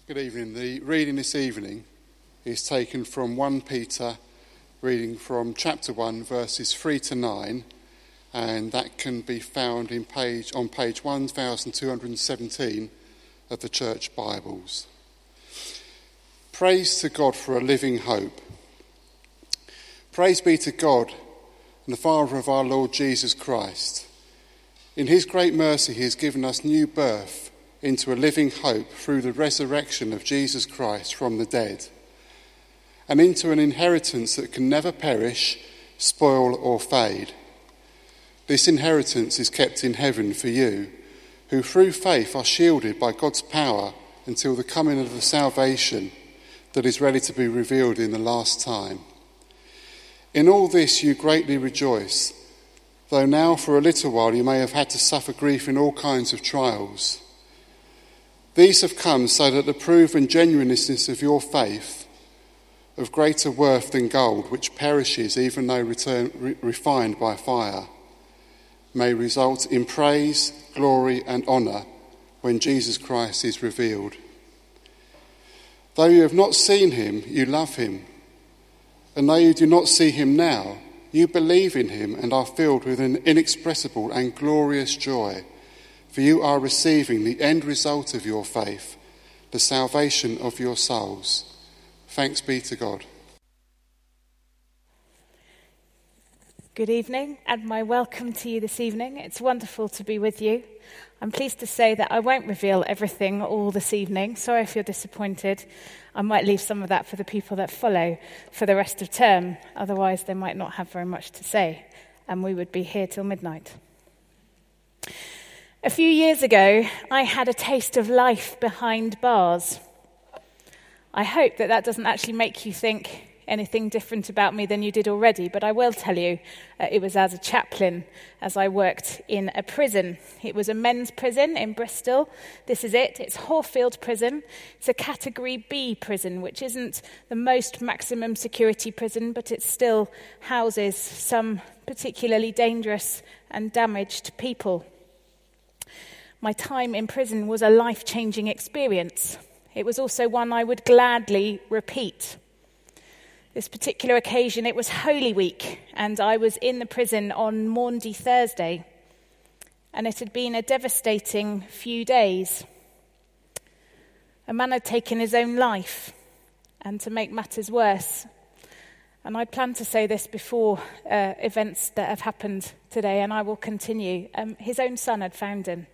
Good evening. The reading this evening is taken from 1 Peter, reading from chapter 1, verses 3 to 9, and that can be found on page 1217 of the Church Bibles. Praise to God for a living hope. Praise be to God and the Father of our Lord Jesus Christ. In his great mercy he has given us new birth into a living hope through the resurrection of Jesus Christ from the dead, and into an inheritance that can never perish, spoil or fade. This inheritance is kept in heaven for you, who through faith are shielded by God's power until the coming of the salvation that is ready to be revealed in the last time. In all this you greatly rejoice, though now for a little while you may have had to suffer grief in all kinds of trials. These have come so that the proven genuineness of your faith, of greater worth than gold, which perishes even though refined by fire, may result in praise, glory and honour when Jesus Christ is revealed. Though you have not seen him, you love him. And though you do not see him now, you believe in him and are filled with an inexpressible and glorious joy, for you are receiving the end result of your faith, the salvation of your souls. Thanks be to God. Good evening, and my welcome to you this evening. It's wonderful to be with you. I'm pleased to say that I won't reveal everything all this evening. Sorry if you're disappointed. I might leave some of that for the people that follow for the rest of term. Otherwise, they might not have very much to say, and we would be here till midnight. A few years ago, I had a taste of life behind bars. I hope that doesn't actually make you think anything different about me than you did already, but I will tell you it was as a chaplain as I worked in a prison. It was a men's prison in Bristol. This is it. It's Horfield Prison. It's a Category B prison, which isn't the most maximum security prison, but it still houses some particularly dangerous and damaged people. My time in prison was a life-changing experience. It was also one I would gladly repeat. This particular occasion, it was Holy Week, and I was in the prison on Maundy Thursday, and it had been a devastating few days. A man had taken his own life, and to make matters worse, and I planned to say this before events that have happened today, and I will continue, his own son had found him.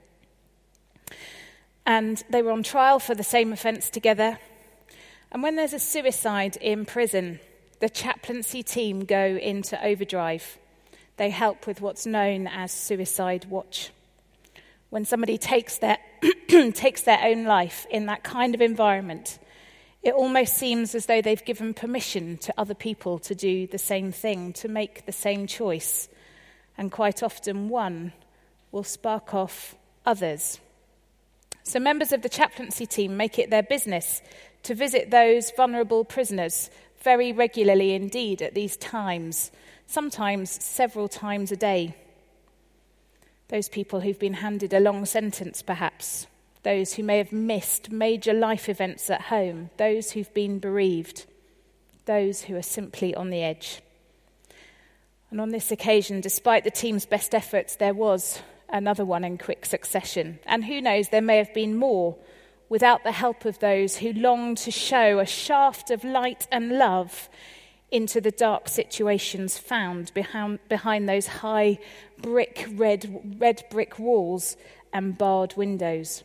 And they were on trial for the same offence together. And when there's a suicide in prison, the chaplaincy team go into overdrive. They help with what's known as suicide watch. When somebody takes their own life in that kind of environment, it almost seems as though they've given permission to other people to do the same thing, to make the same choice. And quite often one will spark off others. So members of the chaplaincy team make it their business to visit those vulnerable prisoners very regularly indeed at these times, sometimes several times a day. Those people who've been handed a long sentence perhaps, those who may have missed major life events at home, those who've been bereaved, those who are simply on the edge. And on this occasion, despite the team's best efforts, there was another one in quick succession. And who knows, there may have been more without the help of those who longed to show a shaft of light and love into the dark situations found behind those high red brick walls and barred windows.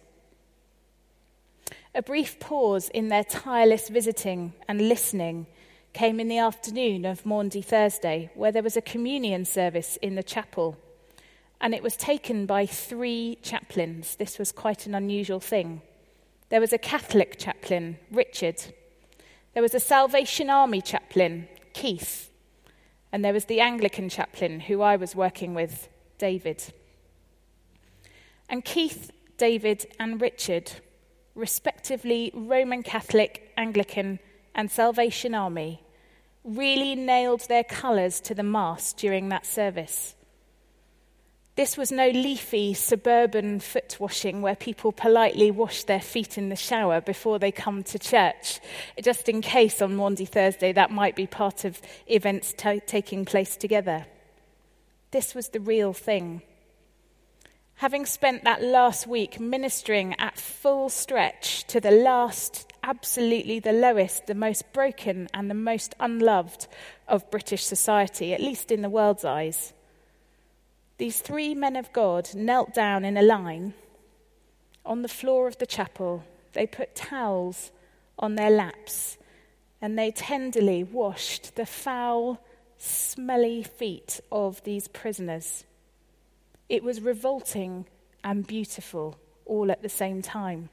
A brief pause in their tireless visiting and listening came in the afternoon of Maundy Thursday, where there was a communion service in the chapel. And it was taken by 3 chaplains. This was quite an unusual thing. There was a Catholic chaplain, Richard. There was a Salvation Army chaplain, Keith. And there was the Anglican chaplain, who I was working with, David. And Keith, David and Richard, respectively Roman Catholic, Anglican and Salvation Army, really nailed their colours to the mast during that service. This was no leafy suburban foot washing where people politely wash their feet in the shower before they come to church, just in case on Maundy Thursday that might be part of events taking place together. This was the real thing. Having spent that last week ministering at full stretch to the last, absolutely the lowest, the most broken and the most unloved of British society, at least in the world's eyes, these three men of God knelt down in a line on the floor of the chapel. They put towels on their laps and they tenderly washed the foul, smelly feet of these prisoners. It was revolting and beautiful all at the same time.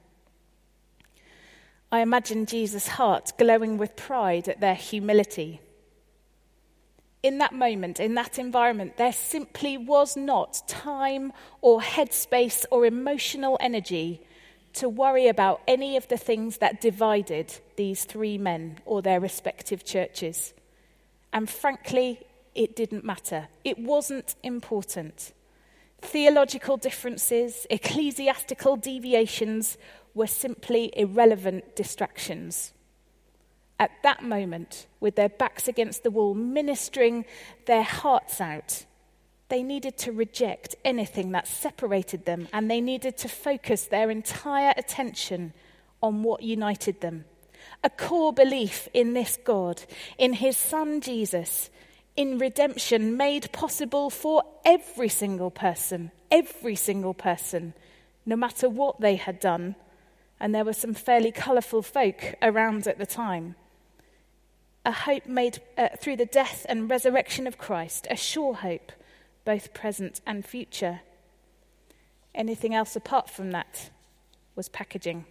I imagine Jesus' heart glowing with pride at their humility. In that moment, in that environment, there simply was not time or headspace or emotional energy to worry about any of the things that divided these three men or their respective churches. And frankly, it didn't matter. It wasn't important. Theological differences, ecclesiastical deviations were simply irrelevant distractions. At that moment, with their backs against the wall, ministering their hearts out, they needed to reject anything that separated them, and they needed to focus their entire attention on what united them. A core belief in this God, in his Son Jesus, in redemption made possible for every single person, no matter what they had done. And there were some fairly colourful folk around at the time. A hope made through the death and resurrection of Christ, a sure hope, both present and future. Anything else apart from that was packaging.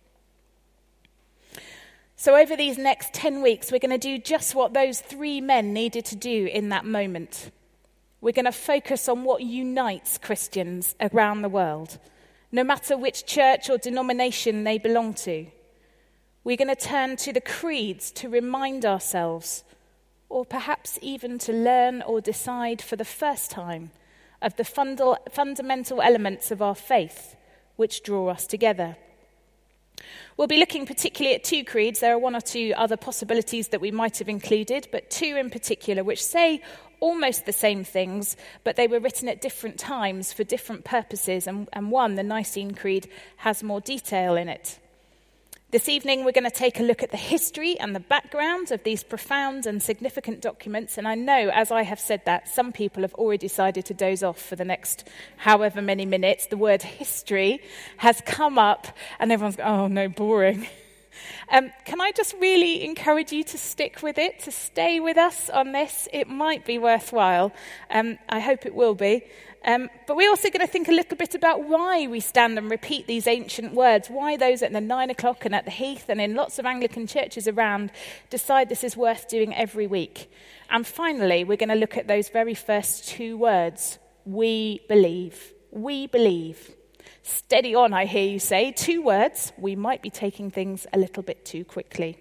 So over these next 10 weeks, we're going to do just what those three men needed to do in that moment. We're going to focus on what unites Christians around the world, no matter which church or denomination they belong to. We're going to turn to the creeds to remind ourselves, or perhaps even to learn or decide for the first time, of the fundamental elements of our faith which draw us together. We'll be looking particularly at two creeds. There are one or two other possibilities that we might have included, but two in particular which say almost the same things, but they were written at different times for different purposes, and one, the Nicene Creed, has more detail in it. This evening, we're going to take a look at the history and the background of these profound and significant documents. And I know, as I have said that, some people have already decided to doze off for the next however many minutes. The word history has come up, and everyone's going, oh no, boring. Can I just really encourage you to stick with it, to stay with us on this? It might be worthwhile. I hope it will be. But we're also going to think a little bit about why we stand and repeat these ancient words, why those at the 9 o'clock and at the Heath and in lots of Anglican churches around decide this is worth doing every week. And finally, we're going to look at those very first two words, we believe. We believe. Steady on, I hear you say. 2 words. We might be taking things a little bit too quickly.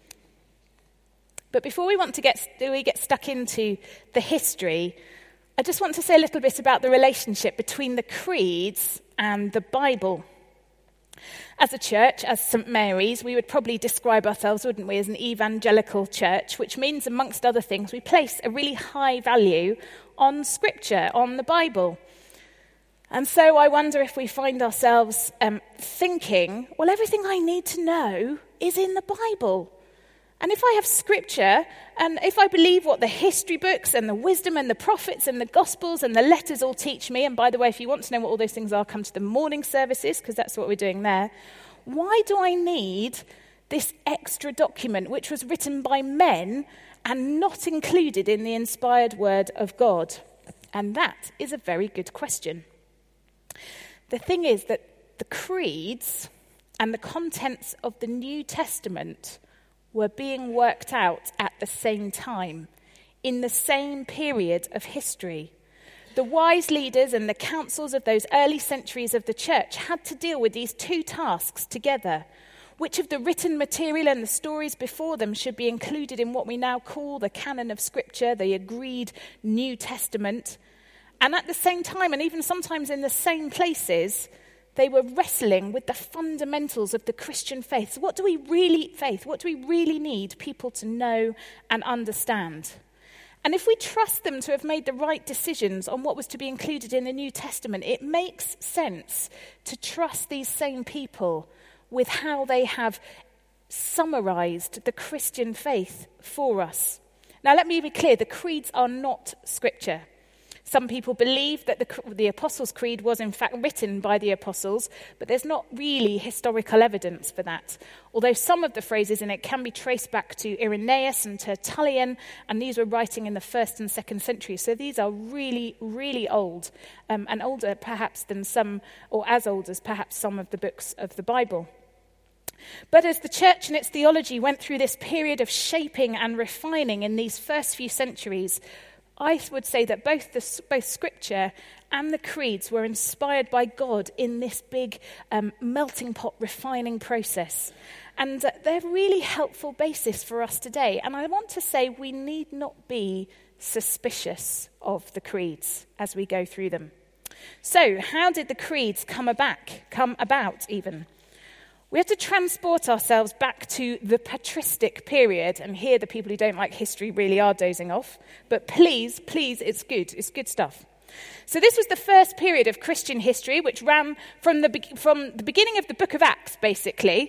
But before we get stuck into the history, I just want to say a little bit about the relationship between the creeds and the Bible. As a church, as St. Mary's, we would probably describe ourselves, wouldn't we, as an evangelical church, which means, amongst other things, we place a really high value on Scripture, on the Bible. And so I wonder if we find ourselves thinking, well, everything I need to know is in the Bible. And if I have Scripture, and if I believe what the history books and the wisdom and the prophets and the Gospels and the letters all teach me, and by the way, if you want to know what all those things are, come to the morning services, because that's what we're doing there. Why do I need this extra document, which was written by men and not included in the inspired word of God? And that is a very good question. The thing is that the creeds and the contents of the New Testament were being worked out at the same time, in the same period of history. The wise leaders and the councils of those early centuries of the church had to deal with these two tasks together. Which of the written material and the stories before them should be included in what we now call the canon of Scripture, the agreed New Testament? And at the same time, and even sometimes in the same places, they were wrestling with the fundamentals of the Christian faith. So what do we really need people to know and understand? And if we trust them to have made the right decisions on what was to be included in the New Testament, it makes sense to trust these same people with how they have summarized the Christian faith for us. Now, let me be clear, the creeds are not scripture. Some people believe that the Apostles' Creed was in fact written by the apostles, but there's not really historical evidence for that. Although some of the phrases in it can be traced back to Irenaeus and Tertullian, and these were writing in the 1st and 2nd century. So these are really, really old, and older perhaps than some, or as old as perhaps some of the books of the Bible. But as the church and its theology went through this period of shaping and refining in these first few centuries, I would say that both Scripture and the creeds were inspired by God in this big melting pot refining process. And they're a really helpful basis for us today. And I want to say we need not be suspicious of the creeds as we go through them. So how did the creeds come about even? We have to transport ourselves back to the patristic period, and here the people who don't like history really are dozing off. But please, it's good stuff. So this was the first period of Christian history, which ran from the beginning of the book of Acts, basically,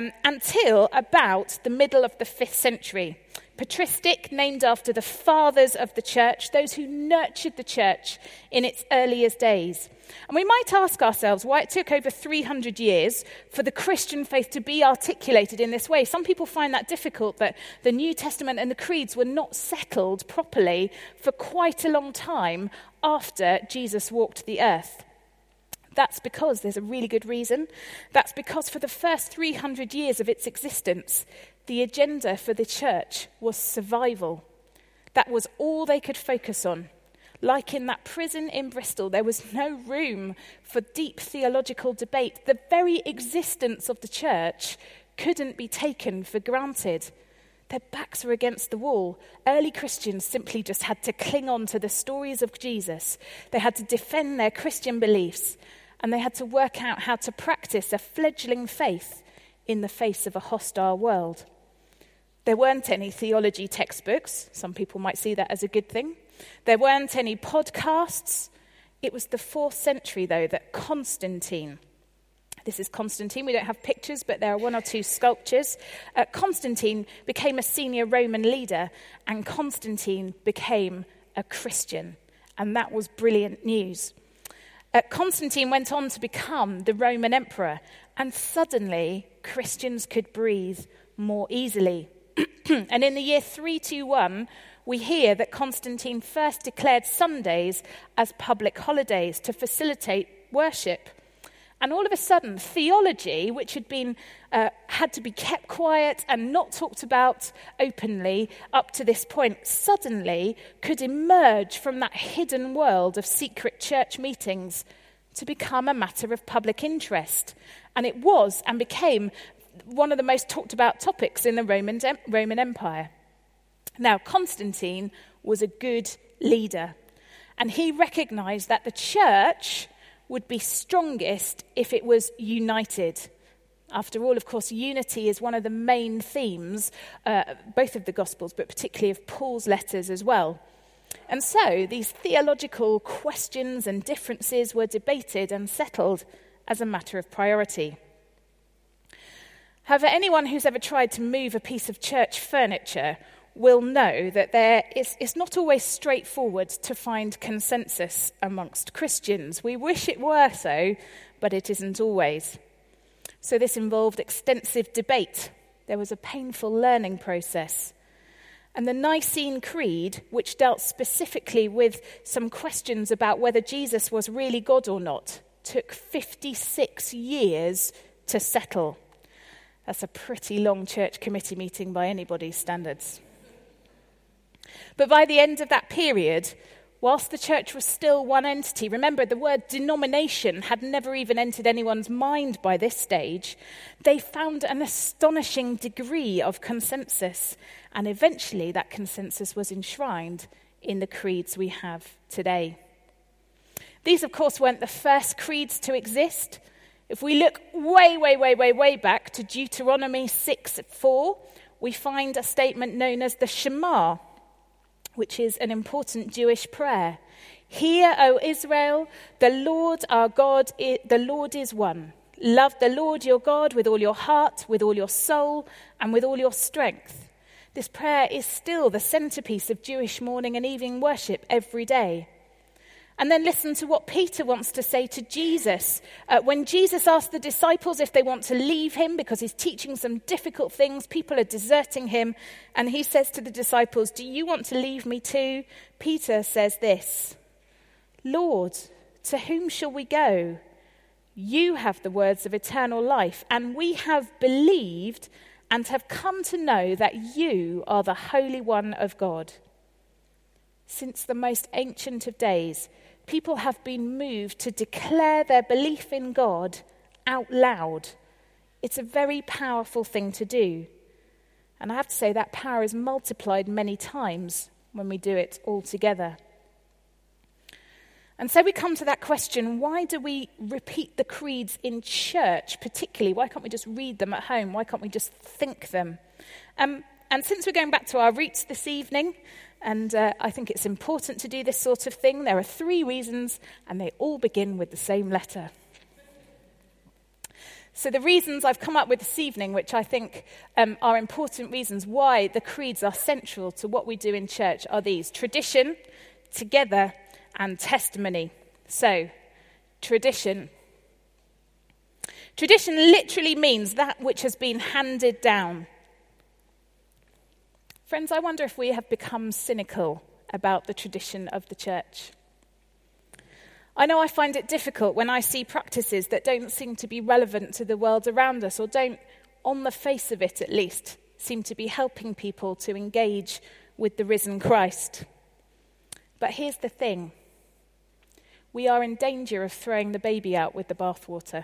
until about the middle of the 5th century. Patristic, named after the fathers of the church, those who nurtured the church in its earliest days. And we might ask ourselves why it took over 300 years for the Christian faith to be articulated in this way. Some people find that difficult, that the New Testament and the creeds were not settled properly for quite a long time after Jesus walked the earth. That's because there's a really good reason. That's because for the first 300 years of its existence, the agenda for the church was survival. That was all they could focus on. Like in that prison in Bristol, there was no room for deep theological debate. The very existence of the church couldn't be taken for granted. Their backs were against the wall. Early Christians simply just had to cling on to the stories of Jesus. They had to defend their Christian beliefs, and they had to work out how to practice a fledgling faith in the face of a hostile world. There weren't any theology textbooks. Some people might see that as a good thing. There weren't any podcasts. It was the 4th century, though, that Constantine, this is Constantine, we don't have pictures, but there are 1 or 2 sculptures. Constantine became a senior Roman leader, and Constantine became a Christian. And that was brilliant news. Constantine went on to become the Roman emperor, and suddenly Christians could breathe more easily. And in the year 321, we hear that Constantine first declared Sundays as public holidays to facilitate worship. And all of a sudden, theology, which had to be kept quiet and not talked about openly up to this point, suddenly could emerge from that hidden world of secret church meetings to become a matter of public interest. And it was and became one of the most talked about topics in the Roman Empire. Now, Constantine was a good leader, and he recognized that the church would be strongest if it was united. After all, of course, unity is one of the main themes, both of the Gospels, but particularly of Paul's letters as well. And so these theological questions and differences were debated and settled as a matter of priority. However, anyone who's ever tried to move a piece of church furniture will know that it's not always straightforward to find consensus amongst Christians. We wish it were so, but it isn't always. So this involved extensive debate. There was a painful learning process. And the Nicene Creed, which dealt specifically with some questions about whether Jesus was really God or not, took 56 years to settle. That's a pretty long church committee meeting by anybody's standards. But by the end of that period, whilst the church was still one entity, remember the word denomination had never even entered anyone's mind by this stage, they found an astonishing degree of consensus, and eventually that consensus was enshrined in the creeds we have today. These, of course, weren't the first creeds to exist. If we look way back to Deuteronomy 6:4, we find a statement known as the Shema, which is an important Jewish prayer. Hear, O Israel, the Lord our God, the Lord is one. Love the Lord your God with all your heart, with all your soul, and with all your strength. This prayer is still the centerpiece of Jewish morning and evening worship every day. And then listen to what Peter wants to say to Jesus. When Jesus asked the disciples if they want to leave him because he's teaching some difficult things, people are deserting him, and he says to the disciples, do you want to leave me too? Peter says this, Lord, to whom shall we go? You have the words of eternal life, and we have believed and have come to know that you are the Holy One of God. Since the most ancient of days, people have been moved to declare their belief in God out loud. It's a very powerful thing to do. And I have to say that power is multiplied many times when we do it all together. And so we come to that question, why do we repeat the creeds in church particularly? Why can't we just read them at home? Why can't we just think them? And since we're going back to our roots this evening, and I think it's important to do this sort of thing, there are 3 reasons, and they all begin with the same letter. So the reasons I've come up with this evening, which I think are important reasons why the creeds are central to what we do in church, are these: tradition, together, and testimony. So, tradition. Tradition literally means that which has been handed down. Friends, I wonder if we have become cynical about the tradition of the church. I know I find it difficult when I see practices that don't seem to be relevant to the world around us, or don't, on the face of it at least, seem to be helping people to engage with the risen Christ. But here's the thing. We are in danger of throwing the baby out with the bathwater.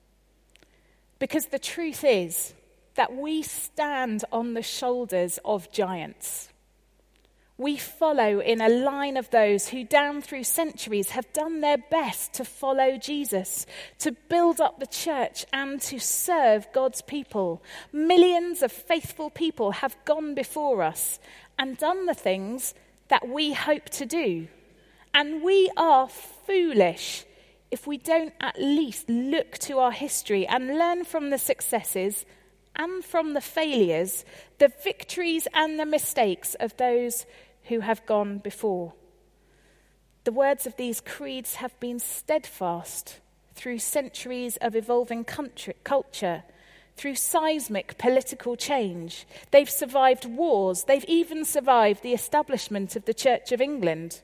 Because the truth is that we stand on the shoulders of giants. We follow in a line of those who down through centuries have done their best to follow Jesus, to build up the church and to serve God's people. Millions of faithful people have gone before us and done the things that we hope to do. And we are foolish if we don't at least look to our history and learn from the successes and from the failures, the victories and the mistakes of those who have gone before. The words of these creeds have been steadfast through centuries of evolving culture, through seismic political change. They've survived wars. They've even survived the establishment of the Church of England.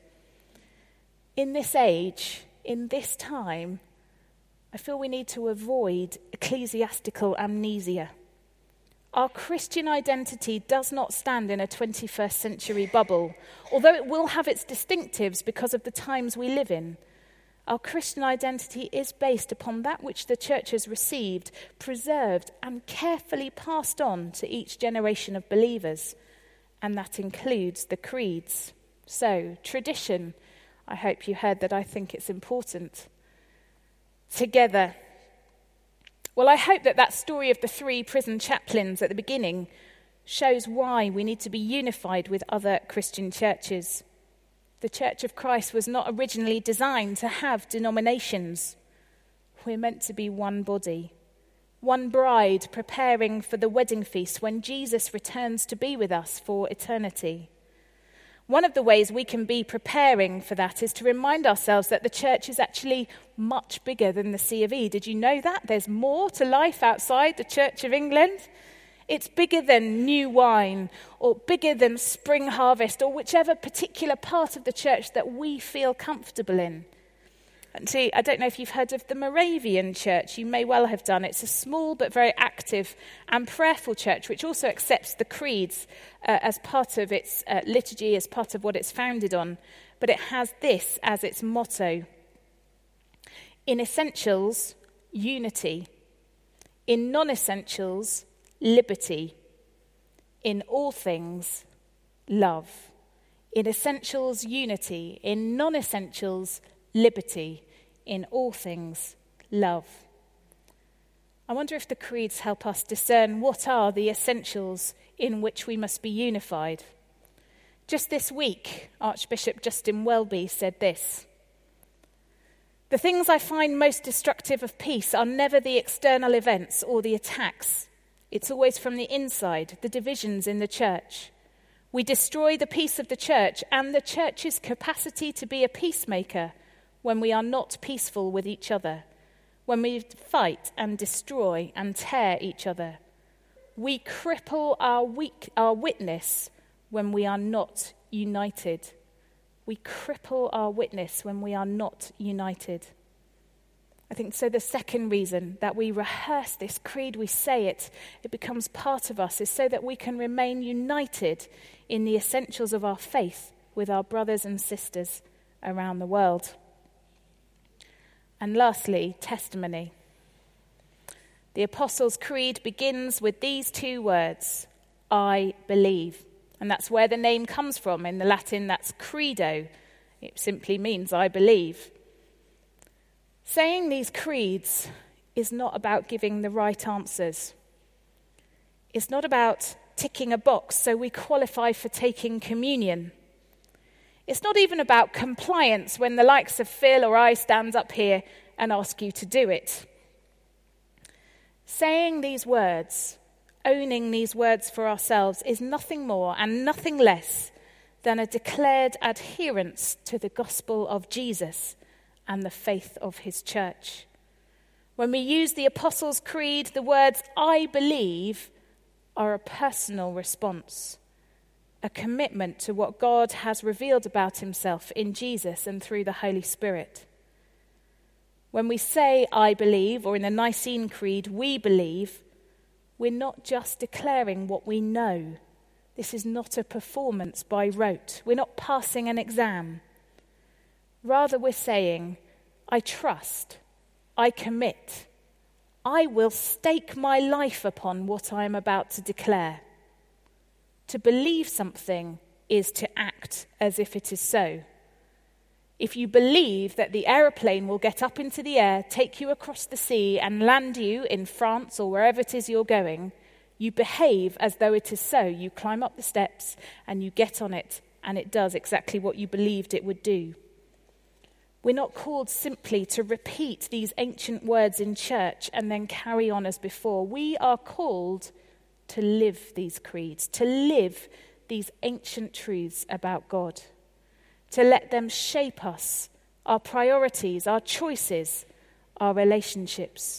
In this age, in this time, I feel we need to avoid ecclesiastical amnesia. Our Christian identity does not stand in a 21st century bubble, although it will have its distinctives because of the times we live in. Our Christian identity is based upon that which the church has received, preserved, and carefully passed on to each generation of believers, and that includes the creeds. So, tradition. I hope you heard that I think it's important. Together. Well, I hope that story of the 3 prison chaplains at the beginning shows why we need to be unified with other Christian churches. The Church of Christ was not originally designed to have denominations. We're meant to be one body, one bride preparing for the wedding feast when Jesus returns to be with us for eternity. One of the ways we can be preparing for that is to remind ourselves that the church is actually much bigger than the C of E. Did you know that? There's more to life outside the Church of England. It's bigger than New Wine, or bigger than Spring Harvest, or whichever particular part of the church that we feel comfortable in. And see, I don't know if you've heard of the Moravian Church. You may well have done. It's a small but very active and prayerful church, which also accepts the creeds as part of its liturgy, as part of what it's founded on. But it has this as its motto. In essentials, unity. In non-essentials, liberty. In all things, love. In essentials, unity. In non-essentials, liberty, in all things, love. I wonder if the creeds help us discern what are the essentials in which we must be unified. Just this week, Archbishop Justin Welby said this: "The things I find most destructive of peace are never the external events or the attacks. It's always from the inside, the divisions in the church. We destroy the peace of the church and the church's capacity to be a peacemaker when we are not peaceful with each other, when we fight and destroy and tear each other. We cripple our witness when we are not united. We cripple our witness when we are not united." I think so. The second reason that we rehearse this creed, we say it becomes part of us, is so that we can remain united in the essentials of our faith with our brothers and sisters around the world. And lastly, testimony. The Apostles' Creed begins with these two words, "I believe." And that's where the name comes from. In the Latin, that's credo. It simply means I believe. Saying these creeds is not about giving the right answers. It's not about ticking a box so we qualify for taking communion. It's not even about compliance when the likes of Phil or I stand up here and ask you to do it. Saying these words, owning these words for ourselves, is nothing more and nothing less than a declared adherence to the gospel of Jesus and the faith of his church. When we use the Apostles' Creed, the words "I believe" are a personal response, a commitment to what God has revealed about himself in Jesus and through the Holy Spirit. When we say "I believe," or in the Nicene Creed, "we believe," we're not just declaring what we know. This is not a performance by rote. We're not passing an exam. Rather, we're saying, I trust, I commit, I will stake my life upon what I am about to declare. To believe something is to act as if it is so. If you believe that the aeroplane will get up into the air, take you across the sea, and land you in France or wherever it is you're going, you behave as though it is so. You climb up the steps and you get on it, and it does exactly what you believed it would do. We're not called simply to repeat these ancient words in church and then carry on as before. We are called to live these creeds, to live these ancient truths about God, to let them shape us, our priorities, our choices, our relationships.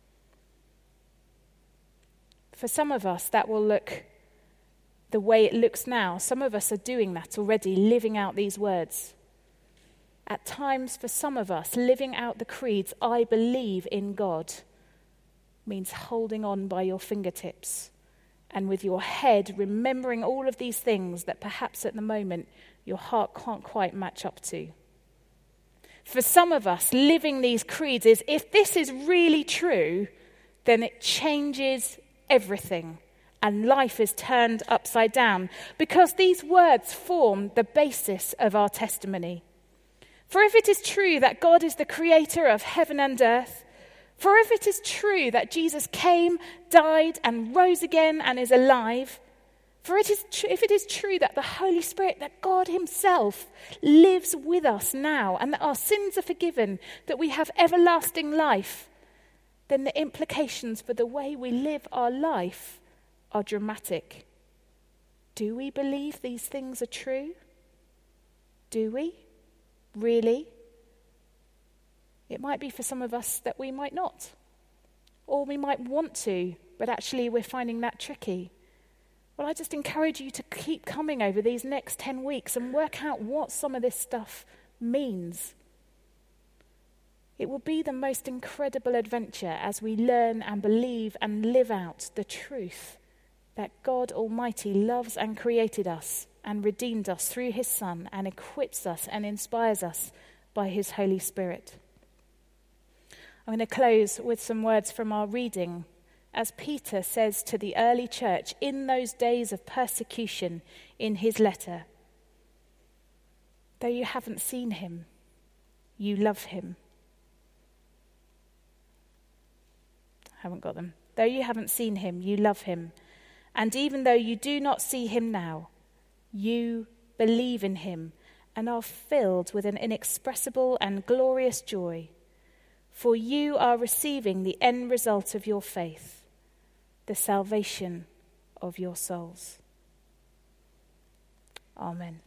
For some of us, that will look the way it looks now. Some of us are doing that already, living out these words. At times, for some of us, living out the creeds, "I believe in God," means holding on by your fingertips and with your head remembering all of these things that perhaps at the moment your heart can't quite match up to. For some of us, living these creeds is, if this is really true, then it changes everything and life is turned upside down, because these words form the basis of our testimony. For if it is true that God is the creator of heaven and earth, for if it is true that Jesus came, died, and rose again and is alive, for if it is true that the Holy Spirit, that God himself lives with us now, and that our sins are forgiven, that we have everlasting life, then the implications for the way we live our life are dramatic. Do we believe these things are true? Do we? Really? It might be for some of us that we might not. Or we might want to, but actually we're finding that tricky. Well, I just encourage you to keep coming over these next 10 weeks and work out what some of this stuff means. It will be the most incredible adventure as we learn and believe and live out the truth that God Almighty loves and created us and redeemed us through his Son and equips us and inspires us by his Holy Spirit. I'm going to close with some words from our reading, as Peter says to the early church in those days of persecution in his letter. Though you haven't seen him, you love him. Haven't got them. Though you haven't seen him, you love him. And even though you do not see him now, you believe in him and are filled with an inexpressible and glorious joy. For you are receiving the end result of your faith, the salvation of your souls. Amen.